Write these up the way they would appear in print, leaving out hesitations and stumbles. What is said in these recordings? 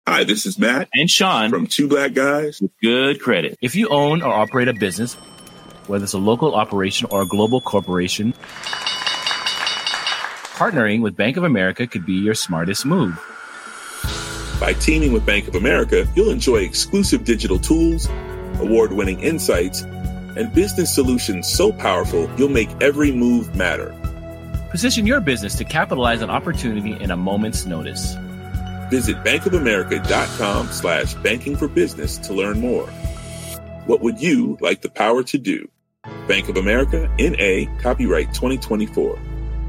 Hi, this is Matt and Sean from Two Black Guys with Good Credit. If you own or operate a business, whether it's a local operation or a global corporation, partnering with Bank of America could be your smartest move. By teaming with Bank of America, you'll enjoy exclusive digital tools, award-winning insights, and business solutions so powerful you'll make every move matter. Position your business to capitalize on opportunity in a moment's notice. Visit bankofamerica.com/banking for business to learn more. What would you like the power to do? Bank of America, N.A., copyright 2024.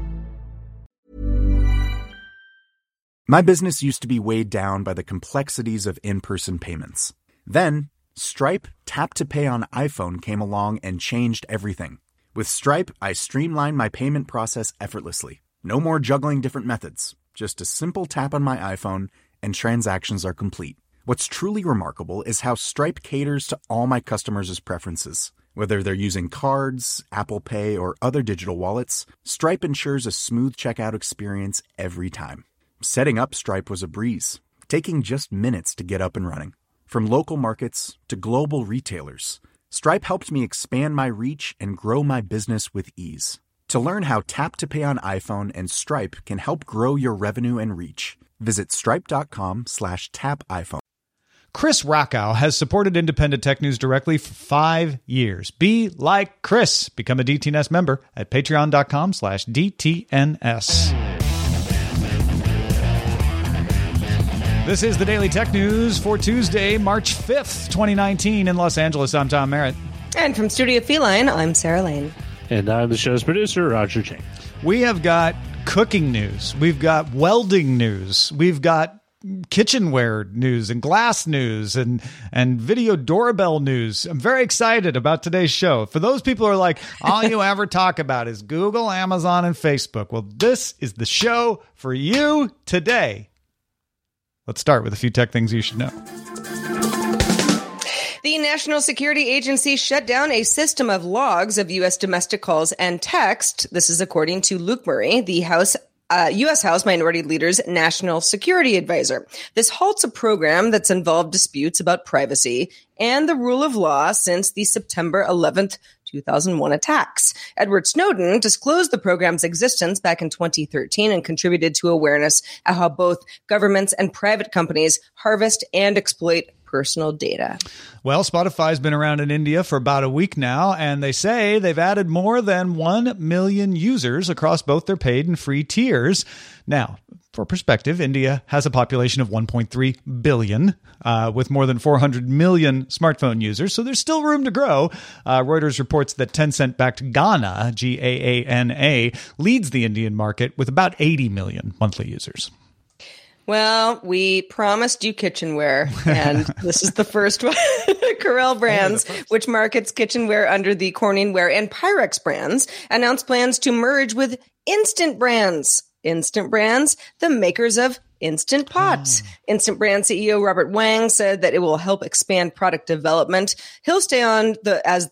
My business used to be weighed down by the complexities of in-person payments. Then, Stripe Tap to Pay on iPhone came along and changed everything. With Stripe, I streamlined my payment process effortlessly. No more juggling different methods. Just a simple tap on my iPhone and transactions are complete. What's truly remarkable is how Stripe caters to all my customers' preferences. Whether they're using cards, Apple Pay, or other digital wallets, Stripe ensures a smooth checkout experience every time. Setting up Stripe was a breeze, taking just minutes to get up and running. From local markets to global retailers, Stripe helped me expand my reach and grow my business with ease. To learn how Tap to Pay on iPhone and Stripe can help grow your revenue and reach, visit stripe.com/tapiphone. Chris Rockow has supported Independent Tech News directly for 5 years. Be like Chris. Become a DTNS member at patreon.com/DTNS. This is the Daily Tech News for Tuesday, March 5th, 2019 in Los Angeles. I'm Tom Merritt. And from Studio Feline, I'm Sarah Lane. And I'm the show's producer, Roger Chang. We have got cooking news. We've got welding news. We've got kitchenware news and glass news and video doorbell news. I'm very excited about today's show. For those people who are like, all you ever talk about is Google, Amazon, and Facebook. Well, this is the show for you today. Let's start with a few tech things you should know. The National Security Agency shut down a system of logs of U.S. domestic calls and text. This is according to Luke Murray, the U.S. House Minority Leader's National Security Advisor. This halts a program that's involved disputes about privacy and the rule of law since the September 11th, 2001 attacks. Edward Snowden disclosed the program's existence back in 2013 and contributed to awareness of how both governments and private companies harvest and exploit personal data. Well, Spotify's been around in India for about a week now, and they say they've added more than 1 million users across both their paid and free tiers. Now, for perspective, India has a population of 1.3 billion, with more than 400 million smartphone users, so there's still room to grow. Reuters reports that Tencent-backed Gaana, Gaana, leads the Indian market with about 80 million monthly users. Well, we promised you kitchenware, and this is the first one. Corel Brands, which markets kitchenware under the Corningware and Pyrex brands, announced plans to merge with Instant Brands. Instant Brands, the makers of Instant Pot. Instant Brands CEO Robert Wang said that it will help expand product development. He'll stay on as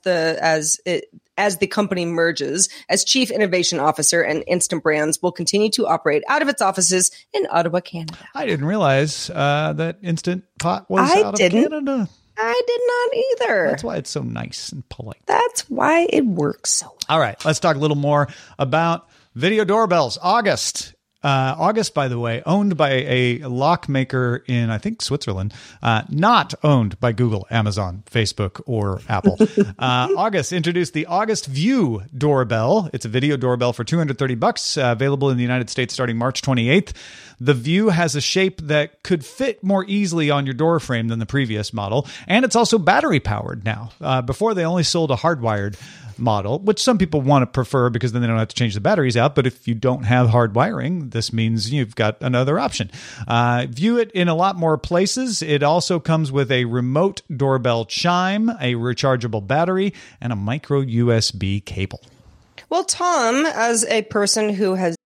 the company merges as Chief Innovation Officer, and Instant Brands will continue to operate out of its offices in Ottawa, Canada. I didn't realize that Instant Pot was out of Canada. I did not either. That's why it's so nice and polite. That's why it works so well. All right, let's talk a little more about video doorbells. August, by the way, owned by a lock maker in, I think, Switzerland, not owned by Google, Amazon, Facebook, or Apple. August introduced the August View doorbell. It's a video doorbell for $230, available in the United States starting March 28th. The View has a shape that could fit more easily on your door frame than the previous model, and it's also battery powered now. Before, they only sold a hardwired model, which some people want to prefer because then they don't have to change the batteries out. But if you don't have hard wiring, this means you've got another option. View it in a lot more places. It also comes with a remote doorbell chime, a rechargeable battery, and a micro USB cable. Well, Tom, as a person who has...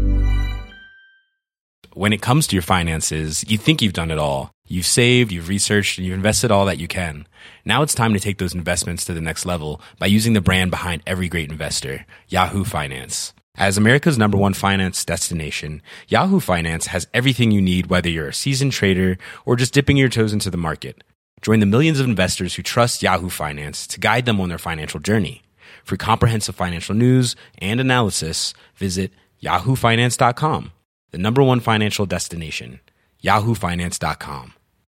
When it comes to your finances, you think you've done it all. You've saved, you've researched, and you've invested all that you can. Now it's time to take those investments to the next level by using the brand behind every great investor, Yahoo Finance. As America's #1 finance destination, Yahoo Finance has everything you need, whether you're a seasoned trader or just dipping your toes into the market. Join the millions of investors who trust Yahoo Finance to guide them on their financial journey. For comprehensive financial news and analysis, visit yahoofinance.com, the #1 financial destination, yahoofinance.com.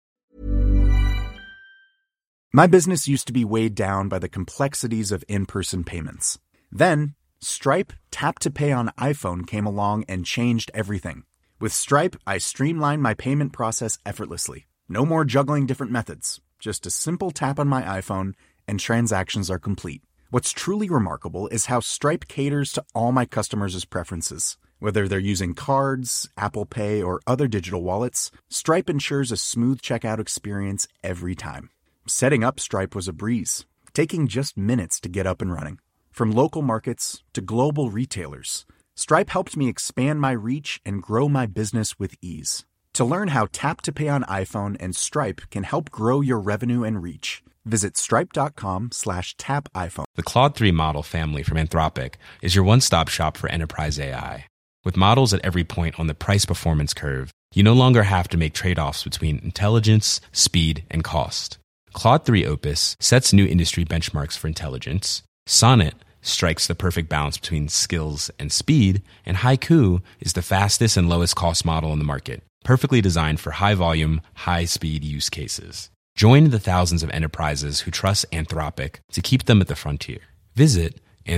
My business used to be weighed down by the complexities of in-person payments. Then, Stripe Tap to Pay on iPhone came along and changed everything. With Stripe, I streamlined my payment process effortlessly. No more juggling different methods. Just a simple tap on my iPhone and transactions are complete. What's truly remarkable is how Stripe caters to all my customers' preferences. Whether they're using cards, Apple Pay, or other digital wallets, Stripe ensures a smooth checkout experience every time. Setting up Stripe was a breeze, taking just minutes to get up and running. From local markets to global retailers, Stripe helped me expand my reach and grow my business with ease. To learn how Tap to Pay on iPhone and Stripe can help grow your revenue and reach, visit stripe.com/tapiphone. The Claude 3 model family from Anthropic is your one-stop shop for enterprise AI. With models at every point on the price-performance curve, you no longer have to make trade-offs between intelligence, speed, and cost. Claude 3 Opus sets new industry benchmarks for intelligence. Sonnet strikes the perfect balance between skills and speed, and Haiku is the fastest and lowest cost model in the market, perfectly designed for high-volume, high-speed use cases. Join the thousands of enterprises who trust Anthropic to keep them at the frontier. Visit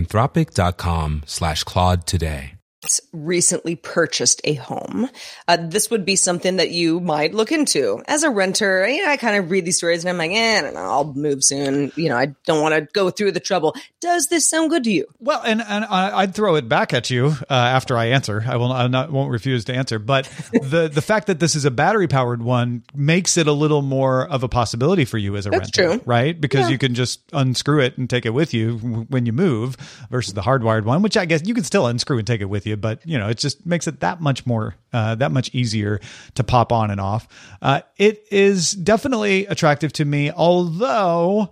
anthropic.com/Claude today. Recently purchased a home. This would be something that you might look into as a renter. I kind of read these stories and I'm like, I don't know, I'll move soon. I don't want to go through the trouble. Does this sound good to you? Well, and I'd throw it back at you after I answer. I won't refuse to answer. But the fact that this is a battery powered one makes it a little more of a possibility for you as a That's renter, true. right? Because you can just unscrew it and take it with you when you move versus the hardwired one, which I guess you can still unscrew and take it with you. But, it just makes it that much easier to pop on and off. It is definitely attractive to me, although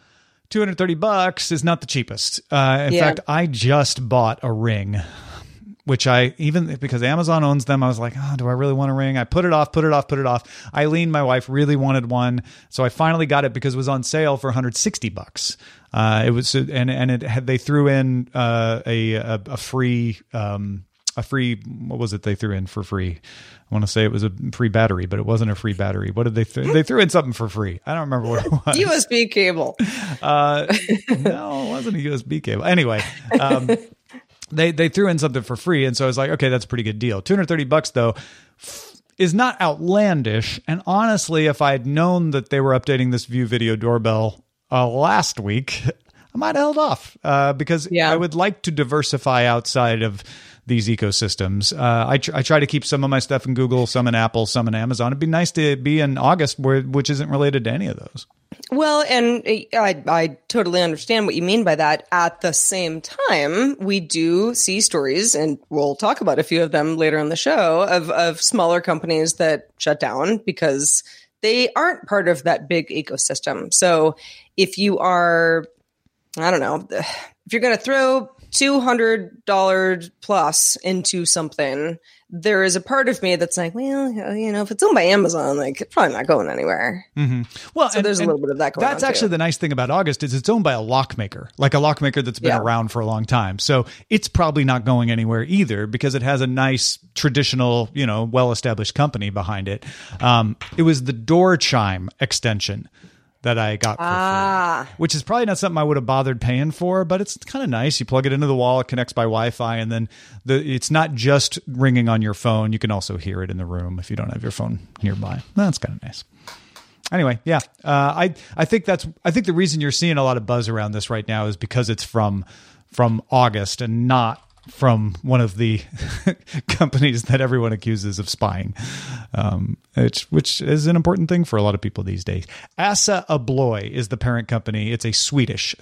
$230 is not the cheapest. In fact, I just bought a ring, which because Amazon owns them, I was like, do I really want a ring? I put it off. Eileen, my wife, really wanted one. So I finally got it because it was on sale for $160. It was, they threw in a free, what was it they threw in for free? I want to say it was a free battery, but it wasn't a free battery. What did they they threw in something for free. I don't remember what it was. USB cable. No, it wasn't a USB cable. Anyway, they threw in something for free. And so I was like, okay, that's a pretty good deal. $230 though is not outlandish. And honestly, if I had known that they were updating this View Video Doorbell last week, I might have held off because I would like to diversify outside of these ecosystems. I try to keep some of my stuff in Google, some in Apple, some in Amazon. It'd be nice to be in August, which isn't related to any of those. Well, and I totally understand what you mean by that. At the same time, we do see stories, and we'll talk about a few of them later on the show, of smaller companies that shut down because they aren't part of that big ecosystem. So if you are, I don't know, if you're going to throw $200 plus into something, there is a part of me that's like, well, if it's owned by Amazon, like it's probably not going anywhere. Mm-hmm. Well, so there's a little bit of that going on. That's actually the nice thing about August is it's owned by a lockmaker, like a lockmaker that's been around for a long time. So it's probably not going anywhere either because it has a nice traditional, well-established company behind it. It was the door chime extension that I got for free, which is probably not something I would have bothered paying for, but it's kind of nice. You plug it into the wall, it connects by Wi-Fi, and then it's not just ringing on your phone. You can also hear it in the room if you don't have your phone nearby. That's kind of nice. Anyway, I think the reason you're seeing a lot of buzz around this right now is because it's from August and not from one of the companies that everyone accuses of spying, which is an important thing for a lot of people these days. Assa Abloy is the parent company. It's a Swedish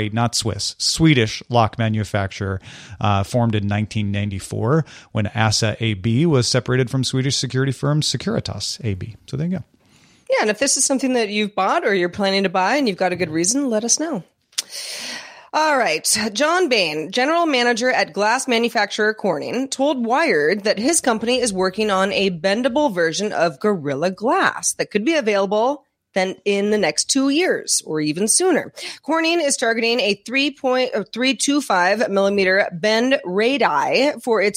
lock manufacturer formed in 1994 when Assa AB was separated from Swedish security firm Securitas AB. So there you go. Yeah, and if this is something that you've bought or you're planning to buy and you've got a good reason, let us know. All right. John Bain, general manager at glass manufacturer Corning, told Wired that his company is working on a bendable version of Gorilla Glass that could be available then in the next 2 years or even sooner. Corning is targeting a 3.325 millimeter bend radii for its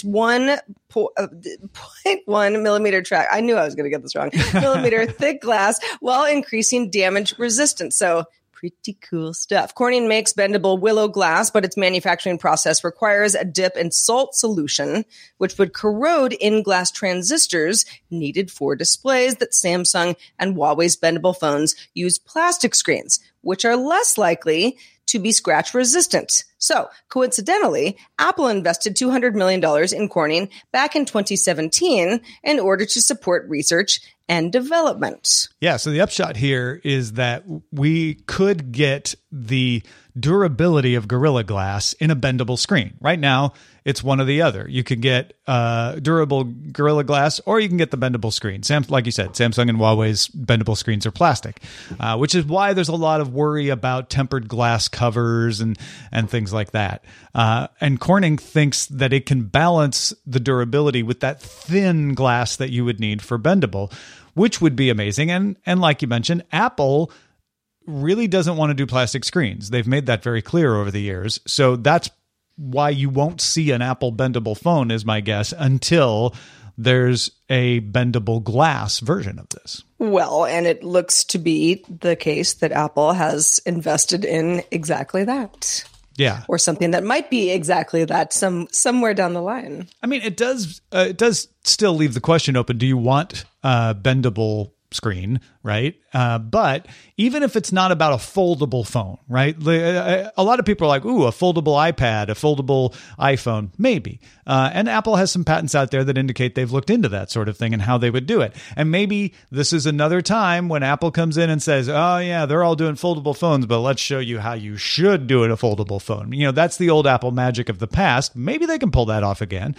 1.1 millimeter track. I knew I was going to get this wrong. Millimeter thick glass while increasing damage resistance. So pretty cool stuff. Corning makes bendable willow glass, but its manufacturing process requires a dip in salt solution, which would corrode in-glass transistors needed for displays that Samsung and Huawei's bendable phones use plastic screens, which are less likely to be scratch resistant. So, coincidentally, Apple invested $200 million in Corning back in 2017 in order to support research and development. Yeah, so the upshot here is that we could get the durability of Gorilla Glass in a bendable screen. Right now, it's one or the other. You can get durable Gorilla Glass, or you can get the bendable screen. Like you said, Samsung and Huawei's bendable screens are plastic, which is why there's a lot of worry about tempered glass covers and things like that. And Corning thinks that it can balance the durability with that thin glass that you would need for bendable, which would be amazing. And like you mentioned, Apple really doesn't want to do plastic screens. They've made that very clear over the years. So that's why you won't see an Apple bendable phone, is my guess, until there's a bendable glass version of this. Well, and it looks to be the case that Apple has invested in exactly that. Yeah. Or something that might be exactly that somewhere down the line. I mean, it does still leave the question open. Do you want bendable screen, right? But even if it's not about a foldable phone, right? A lot of people are like, ooh, a foldable iPad, a foldable iPhone, maybe. And Apple has some patents out there that indicate they've looked into that sort of thing and how they would do it. And maybe this is another time when Apple comes in and says, oh yeah, they're all doing foldable phones, but let's show you how you should do it a foldable phone. You know, that's the old Apple magic of the past. Maybe they can pull that off again.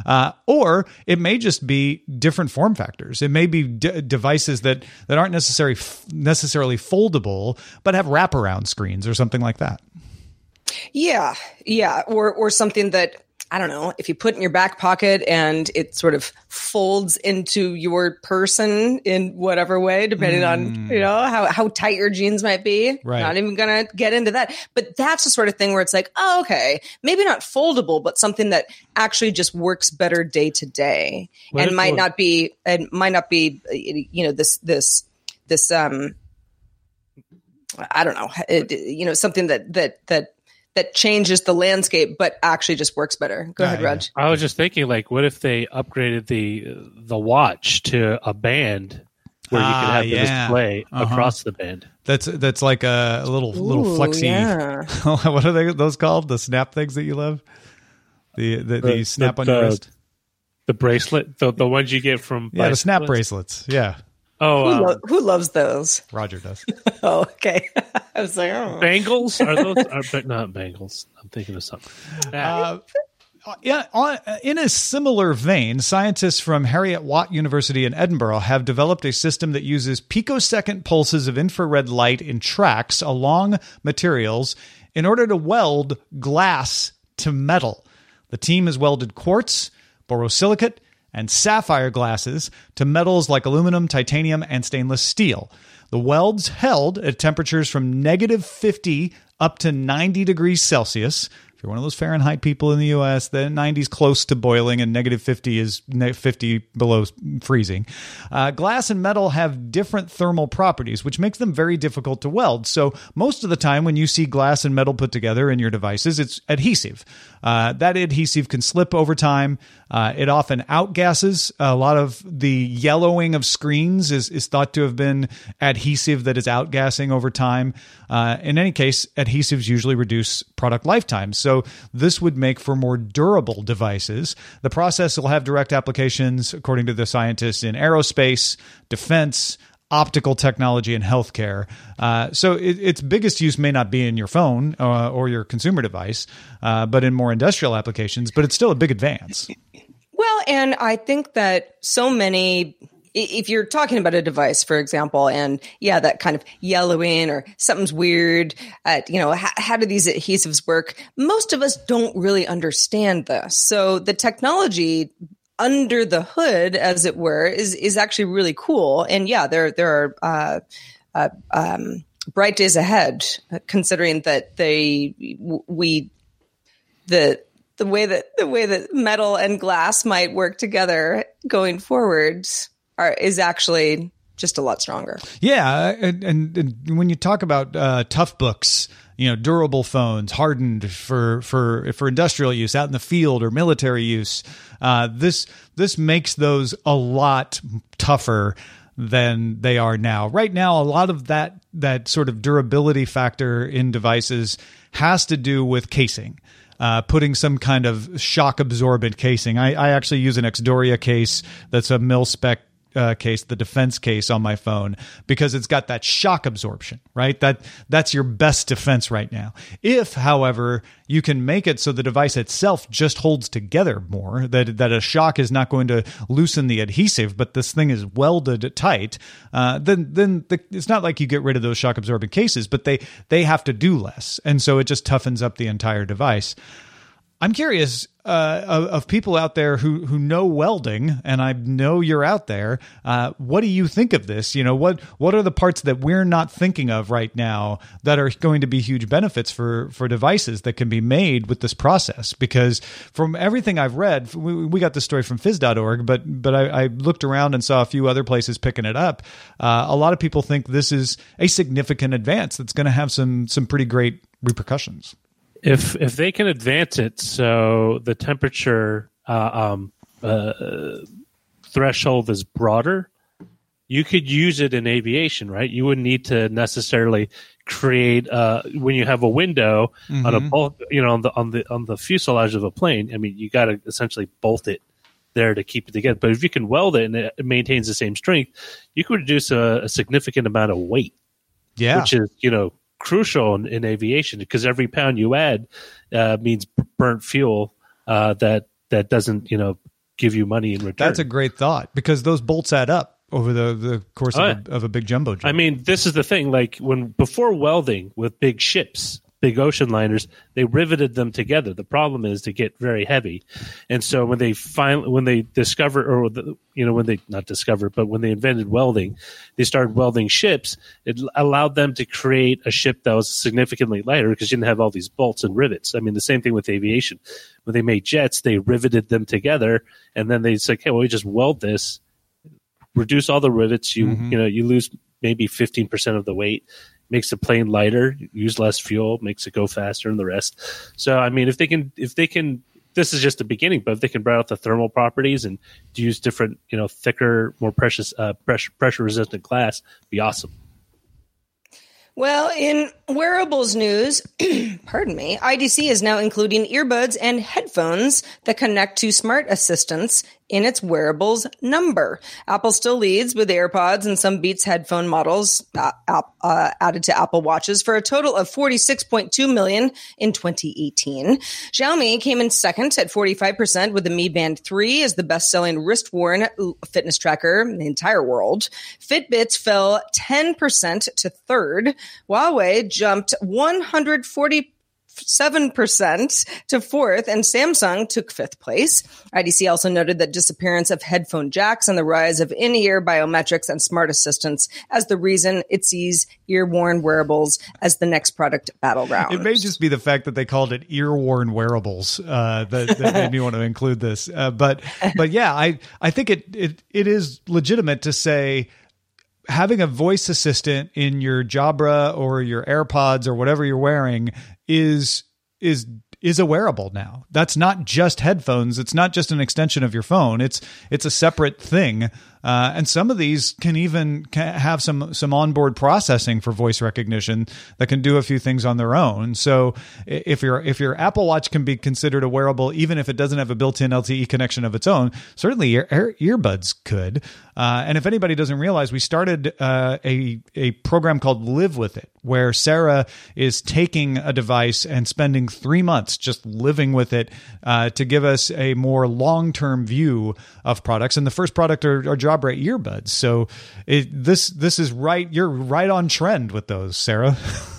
Or it may just be different form factors. It may be devices that aren't necessarily foldable, but have wraparound screens or something like that. Yeah. Or something that, I don't know, if you put in your back pocket and it sort of folds into your person in whatever way, depending on, how tight your jeans might be. Right. Not even going to get into that. But that's the sort of thing where it's like, oh, okay, maybe not foldable, but something that actually just works better day to day and might not be, this I don't know, something that changes the landscape, but actually just works better. Go ahead, Raj. I was just thinking, like, what if they upgraded the watch to a band where you could have the display across the band? That's like a little flexy. Yeah. What are those called? The snap things that you love? The snap on your wrist. The bracelet, the ones you get from the snap bracelets. Yeah. Oh, who loves those? Roger does. Oh, okay. I was like, oh. Bangles? Are those not bangles? I'm thinking of something. In a similar vein, scientists from Heriot-Watt University in Edinburgh have developed a system that uses picosecond pulses of infrared light in tracks along materials in order to weld glass to metal. The team has welded quartz, borosilicate, and sapphire glasses to metals like aluminum, titanium, and stainless steel. The welds held at temperatures from -50 up to 90 degrees Celsius. If you're one of those Fahrenheit people in the U.S., the 90 is close to boiling and -50 is 50 below freezing. Glass and metal have different thermal properties, which makes them very difficult to weld. So most of the time when you see glass and metal put together in your devices, it's adhesive. That adhesive can slip over time. It often outgasses. A lot of the yellowing of screens is thought to have been adhesive that is outgassing over time. In any case, adhesives usually reduce product lifetime. So this would make for more durable devices. The process will have direct applications, according to the scientists, in aerospace, defense, optical technology, and healthcare. So its biggest use may not be in your phone or your consumer device, but in more industrial applications. But it's still a big advance. Well, and I think that so many if you're talking about a device, for example, and that kind of yellowing or something's weird, how do these adhesives work? Most of us don't really understand this. So the technology under the hood, as it were, is actually really cool. And there are bright days ahead, considering that the way that metal and glass might work together going forward is actually just a lot stronger. Yeah, and when you talk about tough books, durable phones, hardened for industrial use, out in the field or military use, this makes those a lot tougher than they are now. Right now, a lot of that sort of durability factor in devices has to do with casing. Putting some kind of shock absorbent casing. I actually use an Xdoria case that's a mil-spec case, the defense case on my phone, because it's got that shock absorption, right? That's your best defense right now. If, however, you can make it so the device itself just holds together more, that a shock is not going to loosen the adhesive, but this thing is welded tight, then it's not like you get rid of those shock absorbent cases, but they have to do less. And so it just toughens up the entire device. I'm curious of people out there who know welding, and I know you're out there. What do you think of this? What are the parts that we're not thinking of right now that are going to be huge benefits for devices that can be made with this process? Because from everything I've read, we got the story from phys.org, but I looked around and saw a few other places picking it up. A lot of people think this is a significant advance that's going to have some pretty great repercussions. If they can advance it so the temperature threshold is broader, you could use it in aviation, right? You wouldn't need to necessarily create when you have a window on a bolt, on the fuselage of a plane. I mean, you got to essentially bolt it there to keep it together. But if you can weld it and it maintains the same strength, you could reduce a significant amount of weight. Yeah, which is crucial in aviation, because every pound you add means burnt fuel that doesn't give you money in return. That's a great thought, because those bolts add up over the course of a big jumbo jet. I mean, this is the thing, like before welding with big ships, big ocean liners, they riveted them together. The problem is they get very heavy. And so when they discovered, or when they not discovered, but when they invented welding, they started welding ships. It allowed them to create a ship that was significantly lighter because you didn't have all these bolts and rivets. I mean, the same thing with aviation. When they made jets, they riveted them together, and then they said, okay, well, we just weld this, reduce all the rivets. You lose maybe 15% of the weight. Makes the plane lighter, use less fuel, makes it go faster, and the rest. So, I mean, if they can, this is just the beginning, but if they can bring out the thermal properties and use different, thicker, more precious, pressure-resistant glass, be awesome. Well, in wearables news, pardon me, IDC is now including earbuds and headphones that connect to smart assistants in its wearables number. Apple still leads with AirPods and some Beats headphone models added to Apple Watches for a total of 46.2 million in 2018. Xiaomi came in second at 45% with the Mi Band 3 as the best-selling wrist-worn fitness tracker in the entire world. Fitbits fell 10% to third. Huawei jumped 147% to fourth, and Samsung took fifth place. IDC also noted that disappearance of headphone jacks and the rise of in-ear biometrics and smart assistants as the reason it sees ear-worn wearables as the next product battleground. It may just be the fact that they called it ear-worn wearables that made me want to include this. But yeah, I think it is legitimate to say, having a voice assistant in your Jabra or your AirPods or whatever you're wearing is a wearable now. That's not just headphones. It's not just an extension of your phone. It's a separate thing. And some of these can even have some onboard processing for voice recognition that can do a few things on their own. So if your Apple Watch can be considered a wearable, even if it doesn't have a built-in LTE connection of its own, certainly your earbuds could. And if anybody doesn't realize, we started a program called Live With It, where Sarah is taking a device and spending 3 months just living with it to give us a more long-term view of products. And the first product our job Jawbray earbuds. So this is right. You're right on trend with those, Sarah.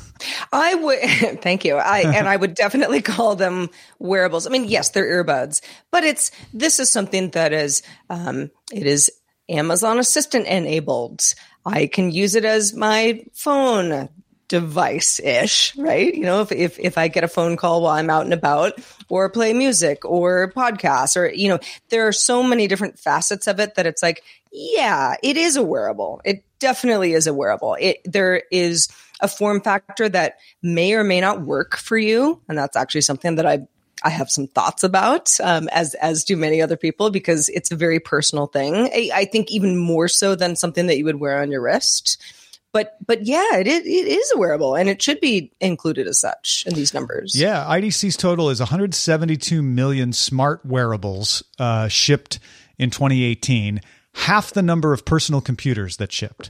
I would, thank you. I would definitely call them wearables. I mean, yes, they're earbuds, but this is something that is, it is Amazon Assistant enabled. I can use it as my phone device-ish, right? You know, if I get a phone call while I'm out and about, or play music or podcasts, or, you know, there are so many different facets of it that it's like, yeah, it is a wearable. It definitely is a wearable. There is a form factor that may or may not work for you. And that's actually something that I have some thoughts about, as do many other people, because it's a very personal thing. I think even more so than something that you would wear on your wrist. But yeah, it is a wearable, and it should be included as such in these numbers. Yeah, IDC's total is 172 million smart wearables shipped in 2018. Half the number of personal computers that shipped.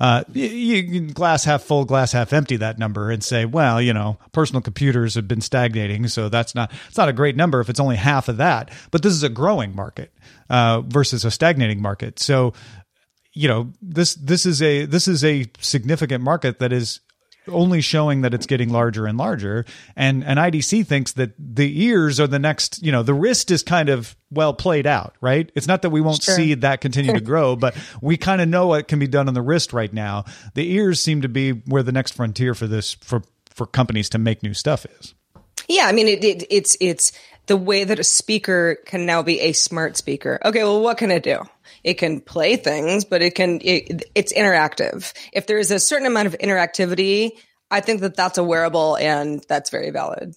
You can glass half full, glass half empty that number and say, well, you know, personal computers have been stagnating, so it's not a great number if it's only half of that. But this is a growing market versus a stagnating market. So, you know, this is a significant market that is only showing that it's getting larger and larger. And IDC thinks that the ears are the next, you know, the wrist is kind of well played out, right? It's not that we won't see that continue to grow, but we kind of know what can be done on the wrist right now. The ears seem to be where the next frontier for this, for companies to make new stuff is. Yeah. I mean, it's the way that a speaker can now be a smart speaker. Okay. Well, what can it do? It can play things, but it's interactive. If there is a certain amount of interactivity, I think that that's a wearable, and that's very valid.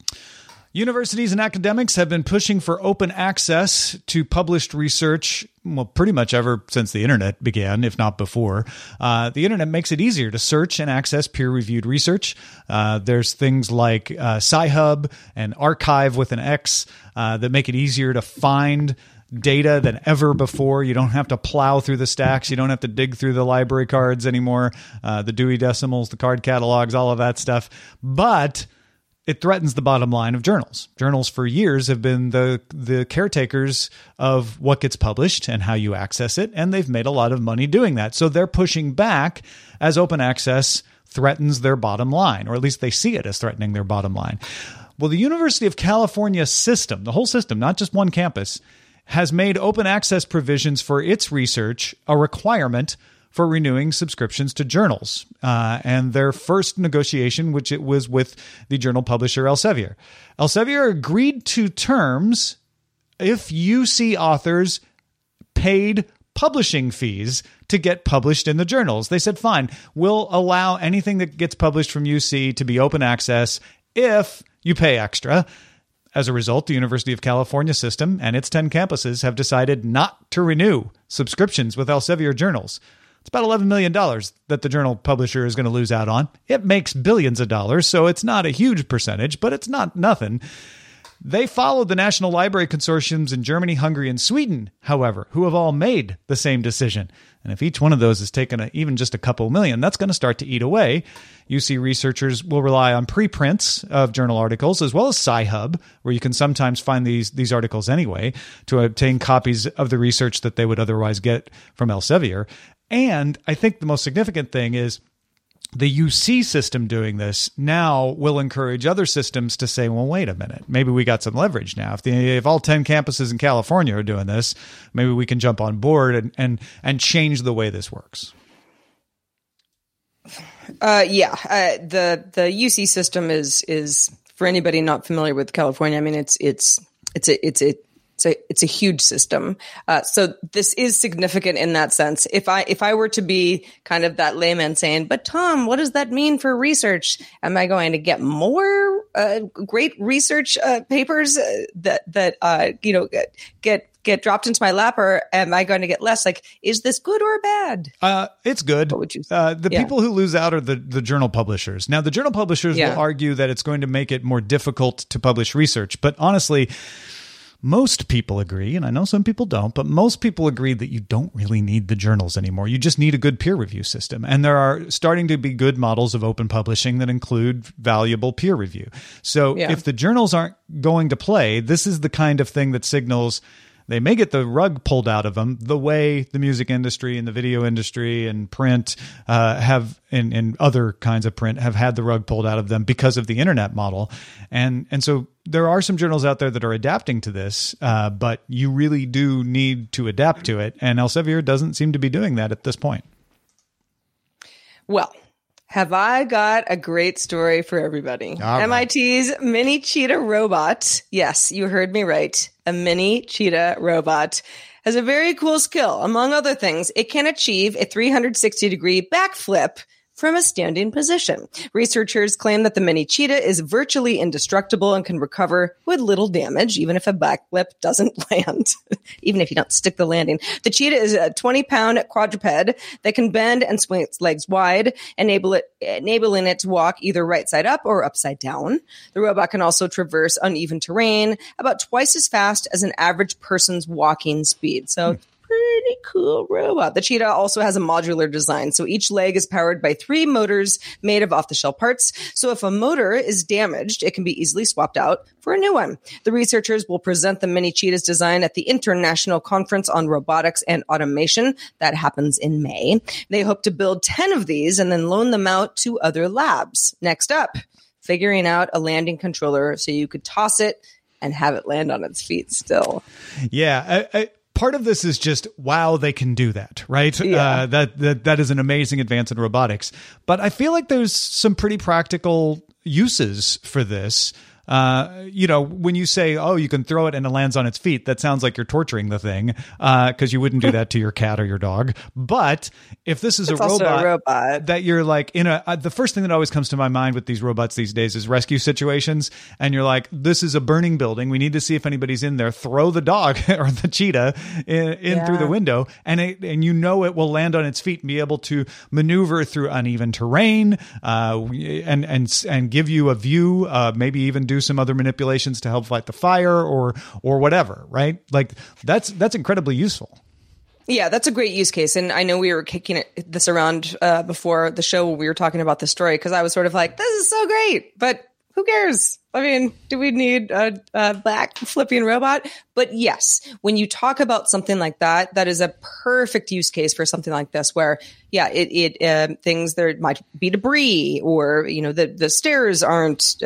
Universities and academics have been pushing for open access to published research, well, pretty much ever since the internet began, if not before. The internet makes it easier to search and access peer-reviewed research. There's things like Sci-Hub and Archive with an X that make it easier to find data than ever before. You don't have to plow through the stacks. You don't have to dig through the library cards anymore, the Dewey Decimals, the card catalogs, all of that stuff. But it threatens the bottom line of journals. Journals for years have been the caretakers of what gets published and how you access it, and they've made a lot of money doing that. So they're pushing back as open access threatens their bottom line, or at least they see it as threatening their bottom line. Well, the University of California system, the whole system, not just one campus, has made open access provisions for its research a requirement for renewing subscriptions to journals. And their first negotiation, which it was with the journal publisher Elsevier. Elsevier agreed to terms if UC authors paid publishing fees to get published in the journals. They said, fine, we'll allow anything that gets published from UC to be open access if you pay extra. As a result, the University of California system and its 10 campuses have decided not to renew subscriptions with Elsevier journals. It's about $11 million that the journal publisher is going to lose out on. It makes billions of dollars, so it's not a huge percentage, but it's not nothing. They followed the National Library Consortiums in Germany, Hungary, and Sweden, however, who have all made the same decision. And if each one of those has taken even just a couple million, that's going to start to eat away. UC researchers will rely on preprints of journal articles, as well as Sci-Hub, where you can sometimes find these articles anyway, to obtain copies of the research that they would otherwise get from Elsevier. And I think the most significant thing is the UC system doing this now will encourage other systems to say, well, wait a minute, maybe we got some leverage now. If all 10 campuses in California are doing this, maybe we can jump on board and change the way this works. The UC system is for anybody not familiar with California. I mean, it's a huge system. So this is significant in that sense. If I were to be kind of that layman saying, but Tom, what does that mean for research? Am I going to get more great research papers that get dropped into my lap, or am I going to get less? Like, is this good or bad? It's good. What would you say? People who lose out are the journal publishers. Now, the journal publishers will argue that it's going to make it more difficult to publish research. But honestly, most people agree, and I know some people don't, but most people agree that you don't really need the journals anymore. You just need a good peer review system. And there are starting to be good models of open publishing that include valuable peer review. So if the journals aren't going to play, this is the kind of thing that signals they may get the rug pulled out of them the way the music industry and the video industry and print have, and other kinds of print have had the rug pulled out of them because of the internet model. And so there are some journals out there that are adapting to this, but you really do need to adapt to it. And Elsevier doesn't seem to be doing that at this point. Well, have I got a great story for everybody? Right. MIT's mini cheetah robot. Yes, you heard me right. A mini cheetah robot has a very cool skill. Among other things, it can achieve a 360-degree backflip from a standing position. Researchers claim that the mini cheetah is virtually indestructible and can recover with little damage, even if a backflip doesn't land, even if you don't stick the landing. The cheetah is a 20-pound quadruped that can bend and swing its legs wide, enabling it to walk either right side up or upside down. The robot can also traverse uneven terrain about twice as fast as an average person's walking speed. So pretty cool robot. The cheetah also has a modular design. So each leg is powered by 3 motors made of off-the-shelf parts. So if a motor is damaged, it can be easily swapped out for a new one. The researchers will present the mini cheetah's design at the International Conference on Robotics and Automation. That happens in May. They hope to build 10 of these and then loan them out to other labs. Next up, figuring out a landing controller so you could toss it and have it land on its feet still. Yeah. Part of this is just, wow, they can do that, right? Yeah. That is an amazing advance in robotics. But I feel like there's some pretty practical uses for this. When you say, oh, you can throw it and it lands on its feet, that sounds like you're torturing the thing, because you wouldn't do that to your cat or your dog. But if this is a robot that you're like the first thing that always comes to my mind with these robots these days is rescue situations. And you're like, this is a burning building. We need to see if anybody's in there. Throw the dog or the cheetah in through the window, and it will land on its feet and be able to maneuver through uneven terrain, and give you a view, maybe even do some other manipulations to help fight the fire or whatever, right? Like that's incredibly useful. Yeah, that's a great use case. And I know we were kicking this around before the show when we were talking about the story, because I was sort of like, this is so great, but who cares? I mean, do we need a back flipping robot? But yes, when you talk about something like that, that is a perfect use case for something like this, where, yeah, things, there might be debris, or, the stairs aren't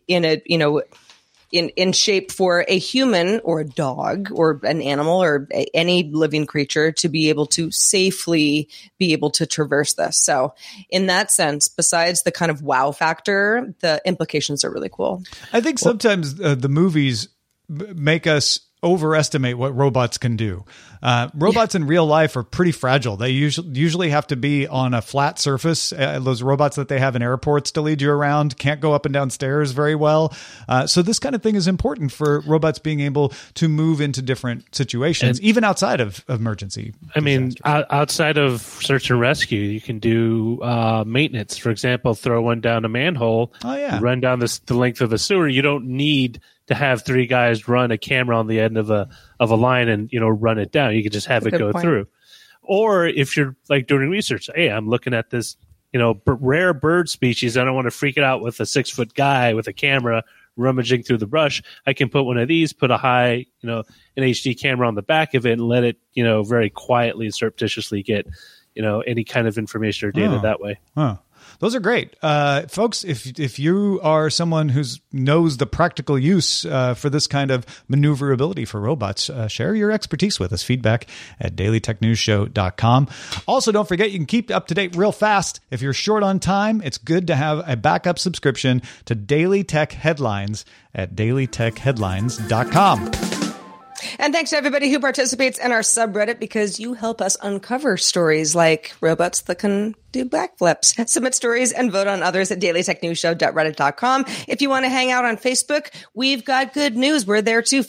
in shape for a human or a dog or an animal or any living creature to be able to safely be able to traverse this. So in that sense, besides the kind of wow factor, the implications are really cool. I think sometimes the movies make us overestimate what robots can do. Robots in real life are pretty fragile. They usually have to be on a flat surface. Those robots that they have in airports to lead you around can't go up and down stairs very well. So this kind of thing is important for robots being able to move into different situations, even outside of emergency. I mean, outside of search and rescue, you can do maintenance. For example, throw one down a manhole, run down the length of a sewer. You don't need to have 3 guys run a camera on the end of a line and run it down. You can just have it go through. Or if you're like doing research, hey, I'm looking at this rare bird species. I don't want to freak it out with a 6-foot guy with a camera rummaging through the brush. I can put one of these, put a high an HD camera on the back of it, and let it very quietly and surreptitiously get any kind of information or data that way. Those are great. Folks, if you are someone who knows the practical use for this kind of maneuverability for robots, share your expertise with us. Feedback at dailytechnewsshow.com. Also, don't forget, you can keep up to date real fast. If you're short on time, it's good to have a backup subscription to Daily Tech Headlines at dailytechheadlines.com. And thanks to everybody who participates in our subreddit, because you help us uncover stories like robots that can do backflips. Submit stories and vote on others at dailytechnewsshow.reddit.com. If you want to hang out on Facebook, we've got good news. We're there too.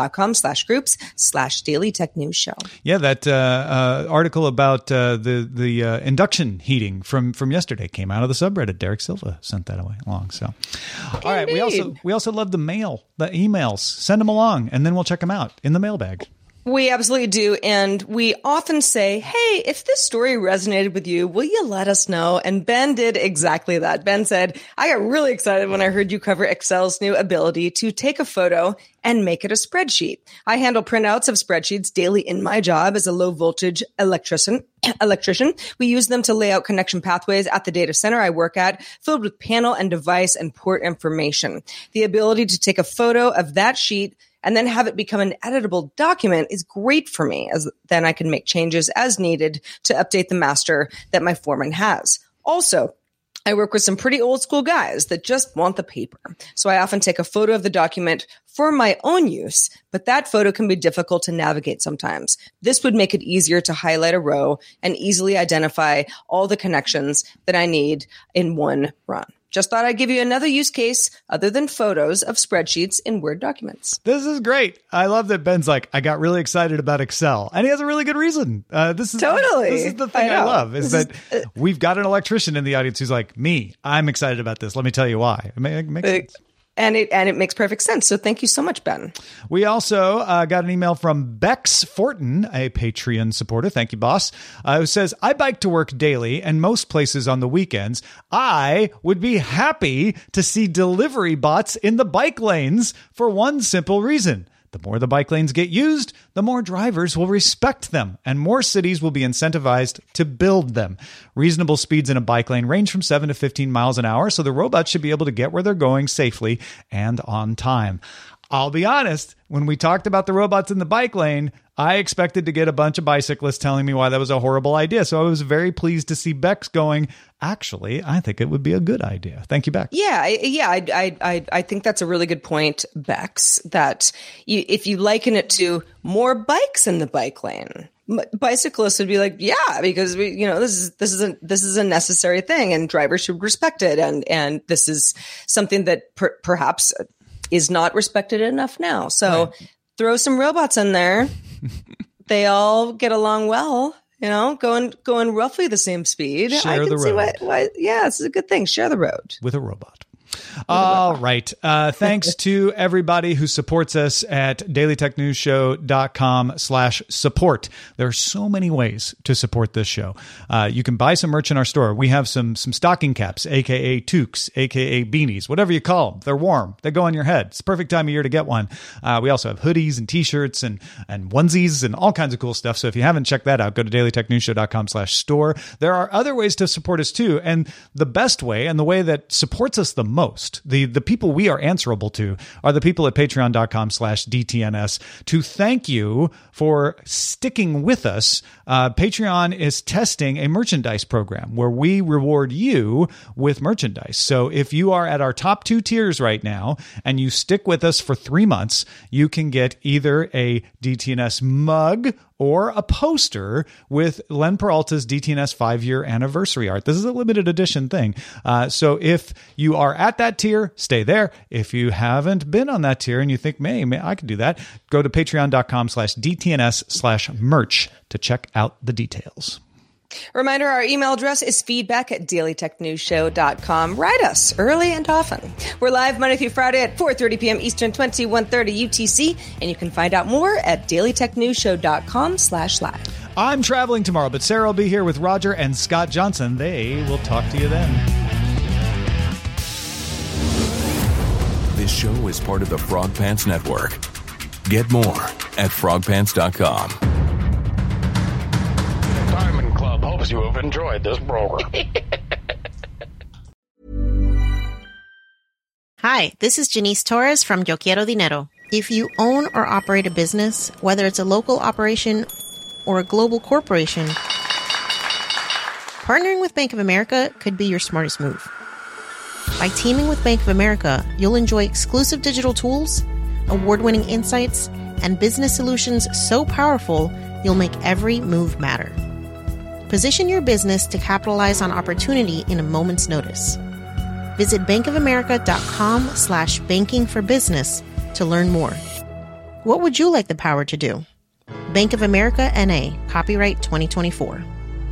Facebook.com/groups/dailytechnewsshow. Yeah, that article about the induction heating from yesterday came out of the subreddit. Derek Silva sent that along. So, all right. We also love the emails. Send them along, and then we'll check them out in the mailbag. We absolutely do. And we often say, hey, if this story resonated with you, will you let us know? And Ben did exactly that. Ben said, I got really excited when I heard you cover Excel's new ability to take a photo and make it a spreadsheet. I handle printouts of spreadsheets daily in my job as a low voltage electrician. We use them to lay out connection pathways at the data center I work at, filled with panel and device and port information. The ability to take a photo of that sheet and then have it become an editable document is great for me, as then I can make changes as needed to update the master that my foreman has. Also, I work with some pretty old school guys that just want the paper. So I often take a photo of the document for my own use, but that photo can be difficult to navigate sometimes. This would make it easier to highlight a row and easily identify all the connections that I need in one run. Just thought I'd give you another use case other than photos of spreadsheets in Word documents. This is great. I love that Ben's like, I got really excited about Excel. And he has a really good reason. This is the thing I love, is that we've got an electrician in the audience who's like, me, I'm excited about this. Let me tell you why. It makes sense. And it makes perfect sense. So thank you so much, Ben. We also got an email from Bex Fortin, a Patreon supporter. Thank you, boss. Who says, I bike to work daily and most places on the weekends. I would be happy to see delivery bots in the bike lanes for one simple reason. The more the bike lanes get used, the more drivers will respect them, and more cities will be incentivized to build them. Reasonable speeds in a bike lane range from 7 to 15 miles an hour, so the robots should be able to get where they're going safely and on time. I'll be honest, when we talked about the robots in the bike lane, I expected to get a bunch of bicyclists telling me why that was a horrible idea. So I was very pleased to see Bex going, actually, I think it would be a good idea. Thank you, Bex. Yeah. I think that's a really good point, Bex, that if you liken it to more bikes in the bike lane, bicyclists would be like, yeah, because this is a necessary thing and drivers should respect it. And this is something that perhaps is not respected enough now. So throw some robots in there. They all get along well, going roughly the same speed. Share the road. Yeah, this is a good thing. Share the road. With a robot. All right. Thanks to everybody who supports us at dailytechnewsshow.com/support. There are so many ways to support this show. You can buy some merch in our store. We have some stocking caps, aka toques, aka beanies, whatever you call them. They're warm. They go on your head. It's the perfect time of year to get one. We also have hoodies and t-shirts and onesies and all kinds of cool stuff. So if you haven't checked that out, go to dailytechnewsshow.com/store. There are other ways to support us too. And the best way, and the way that supports us the most, the people we are answerable to, are the people at patreon.com/DTNS. To thank you for sticking with us, Patreon is testing a merchandise program where we reward you with merchandise. So if you are at our top 2 tiers right now and you stick with us for 3 months, you can get either a DTNS mug or a poster with Len Peralta's DTNS 5-year anniversary art. This is a limited edition thing. So if you are at that tier, stay there. If you haven't been on that tier and you think, man, I could do that, go to patreon.com/DTNS/merch to check out the details. Reminder, our email address is feedback@dailytechnewsshow.com. Write us early and often. We're live Monday through Friday at 4:30 p.m. Eastern, 21:30 UTC, and you can find out more at dailytechnewsshow.com/live. I'm traveling tomorrow, but Sarah will be here with Roger and Scott Johnson. They will talk to you then. This show is part of the Frog Pants Network. Get more at frogpants.com. Diamond Club hopes you have enjoyed this program. Hi, this is Janice Torres from Yo Quiero Dinero. If you own or operate a business, whether it's a local operation or a global corporation, partnering with Bank of America could be your smartest move. By teaming with Bank of America, you'll enjoy exclusive digital tools, award-winning insights, and business solutions so powerful, you'll make every move matter. Position your business to capitalize on opportunity in a moment's notice. Visit bankofamerica.com/banking for business to learn more. What would you like the power to do? Bank of America N.A., copyright 2024.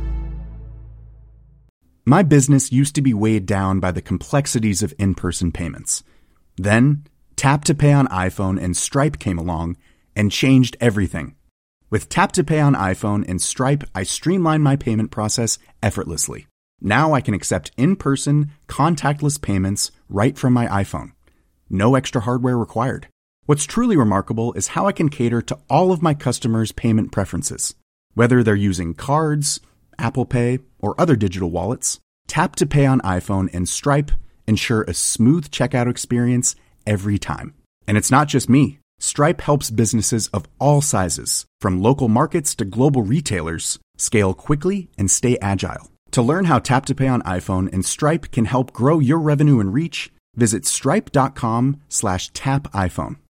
My business used to be weighed down by the complexities of in-person payments. Then, Tap to Pay on iPhone and Stripe came along and changed everything. With Tap to Pay on iPhone and Stripe, I streamline my payment process effortlessly. Now I can accept in-person, contactless payments right from my iPhone. No extra hardware required. What's truly remarkable is how I can cater to all of my customers' payment preferences. Whether they're using cards, Apple Pay, or other digital wallets, Tap to Pay on iPhone and Stripe ensure a smooth checkout experience every time. And it's not just me. Stripe helps businesses of all sizes, from local markets to global retailers, scale quickly and stay agile. To learn how Tap to Pay on iPhone and Stripe can help grow your revenue and reach, visit stripe.com/tapiphone.